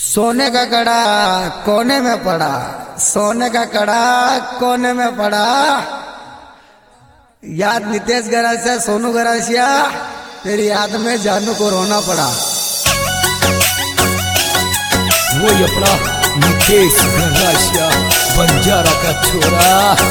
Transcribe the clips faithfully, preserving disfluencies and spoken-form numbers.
सोने का कड़ा कोने में पड़ा, सोने का कड़ा कोने में पड़ा। याद नितेश गरासिया, सोनू गरासिया, तेरी याद में जानू को रोना पड़ा। वो अपना नितेश गरासिया बंजारा का छोरा।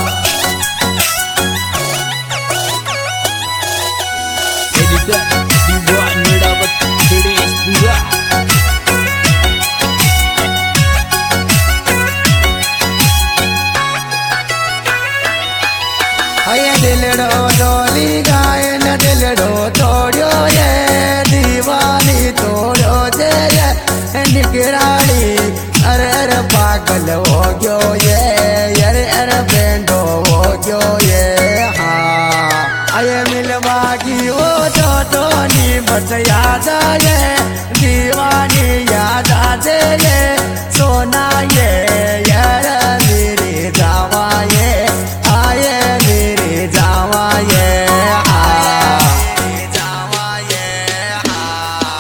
दिलड़ो डोली गाय न दिलड़ो तोड़ो ये दीवानी तोड़ो जे ये निगरानी। अरे अरे पागल हो गयो ये, अरे अरे बेंडो हो गयो ये। हाँ अये मिलवा की वो तो टोनी बस याद आए, दीवानी याद आते ये सोना ये यार मेरी जावा ये आए मेरी जावा ये। हाँ मेरी जावा ये। हाँ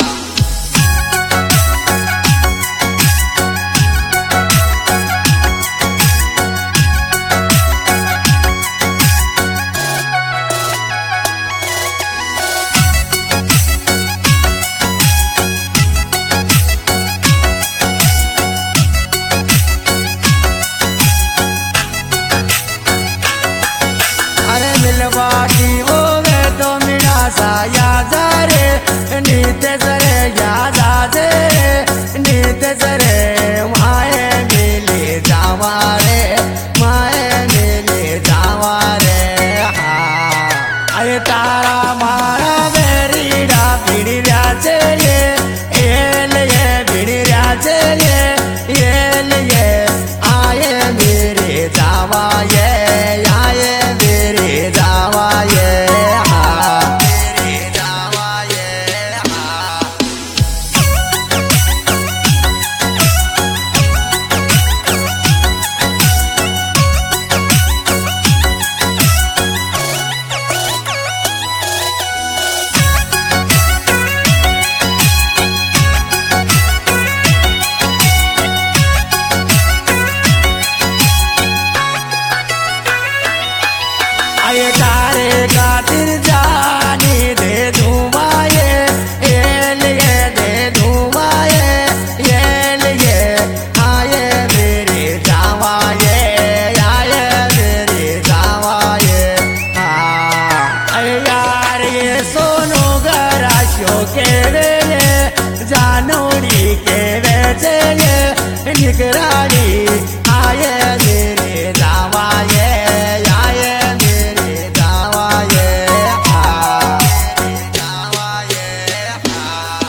मिलवा की वो वे तो मेरा सा याद रे, नीते सरे याद आजे, नीते सरे माए मिले जावा रे, माए मिले जावा रे। हाँ अरे तारा मारा बेरीडा बिड़ी राजे ये, एल ये बिड़ी राजे ये, एल ये आए मेरे जावा ये, आए मेरे जावा ये। हाँ मेरे जावा ये। हाँ आये तारे खातिर जानी दे दूमाए, ये लिए दे दूमाए, ये लिए आए मेरे जावा ये, आए मेरे जावा ये। हाँ अरे यार ये सोनू गरासियों के वेले, जानोड़ी के वेचे ये निगरानी आए मेरे जावा ये, आए मेरे जावा ये। हाँ मेरे जावा ये। हाँ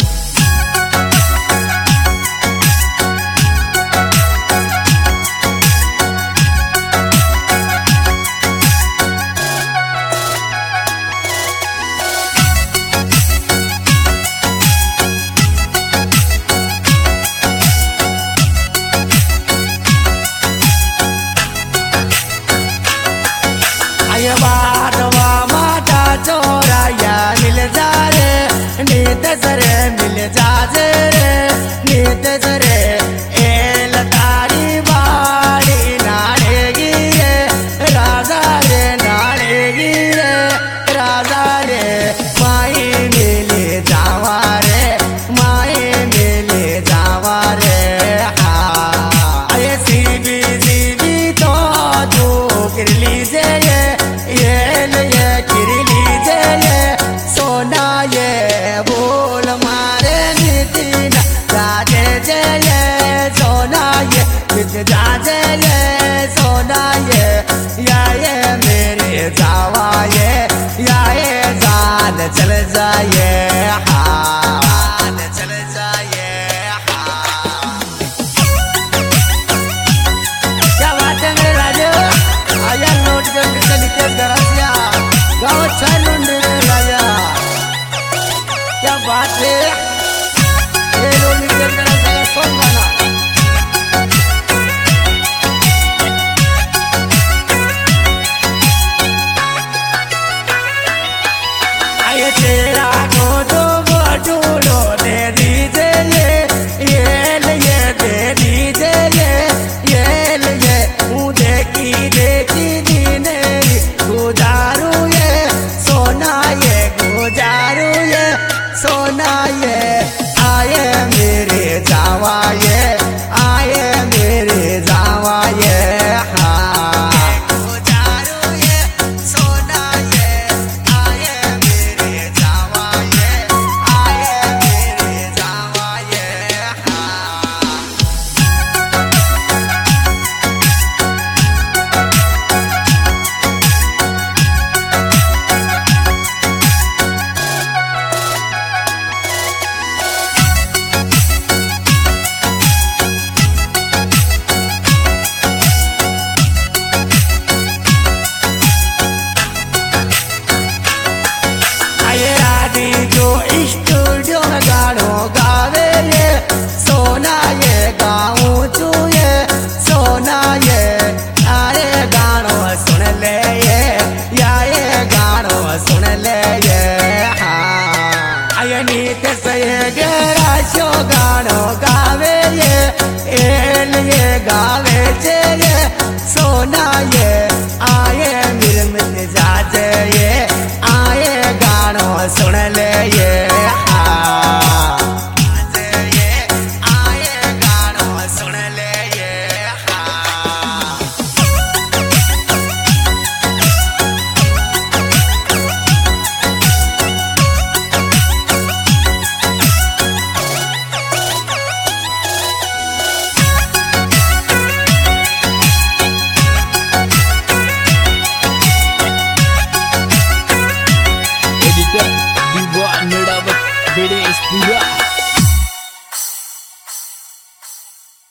आये बाटवा माता चोरा या मिल जा रे, नीत सरे मिल जा जे रे, नीत सरे एल तारी बाड़ी नाड़ेगी रे, राजा रे नाड़ेगी रे, राजा रे माई मिले जावा रे, माई मिले जावा रे। हाँ अये सीबी सीबी तो तू कर लीजे ये, ये लिए गिर लीजे ये सोना ये बोल मारे नितिना जाजे जे ये सोना ये बिच जाजे ये सोना ये, या ये मेरे जावा ये, या ये जान चल जाए।